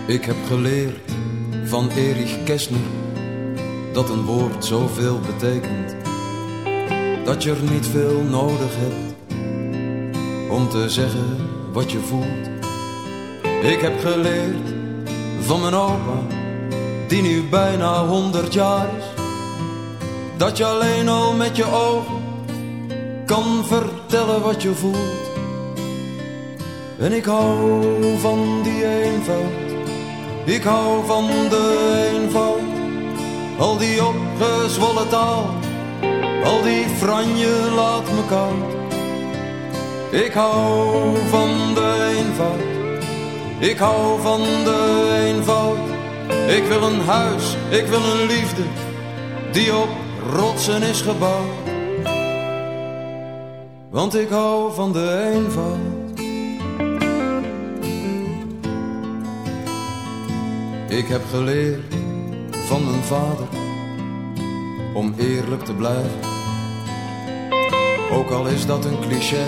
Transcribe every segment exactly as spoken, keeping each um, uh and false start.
Ik heb geleerd van Erich Kästner dat een woord zoveel betekent, dat je er niet veel nodig hebt om te zeggen wat je voelt. Ik heb geleerd van mijn opa, die nu bijna honderd jaar is, dat je alleen al met je ogen kan vertellen wat je voelt. En ik hou van die eenvoud, ik hou van de eenvoud. Al die opgezwollen taal, al die franje laat me koud. Ik hou van de eenvoud, ik hou van de eenvoud. Ik wil een huis, ik wil een liefde, die op rotsen is gebouwd. Want ik hou van de eenvoud. Ik heb geleerd van mijn vader om eerlijk te blijven, ook al is dat een cliché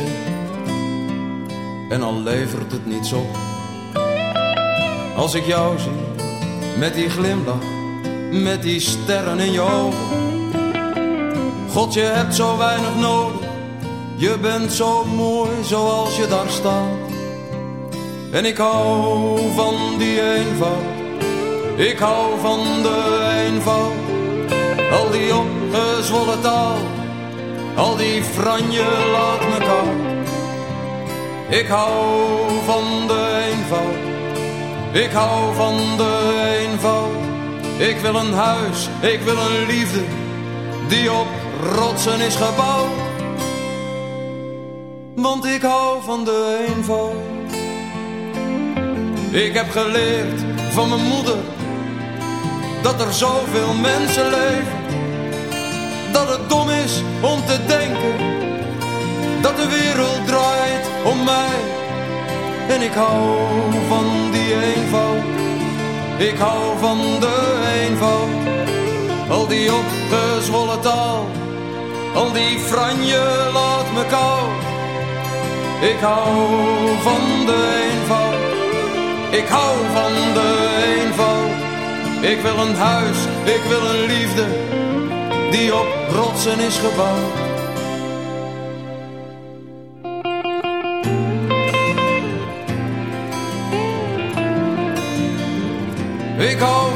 en al levert het niets op. Als ik jou zie met die glimlach, met die sterren in je ogen, God, je hebt zo weinig nodig, je bent zo mooi zoals je daar staat. En ik hou van die eenvoud, ik hou van de eenvoud. Al die opgezwollen taal, al die franje laat me koud. Ik hou van de eenvoud, ik hou van de eenvoud. Ik wil een huis, ik wil een liefde, die op rotsen is gebouwd. Want ik hou van de eenvoud. Ik heb geleerd van mijn moeder dat er zoveel mensen leven, dat het dom is om te denken dat de wereld draait om mij. En ik hou van die eenvoud, ik hou van de eenvoud. Al die opgezwollen taal, al die franje laat me koud. Ik hou van de eenvoud, ik hou van de eenvoud. Ik wil een huis, ik wil een liefde, die op rotsen is gebouwd. Ik hou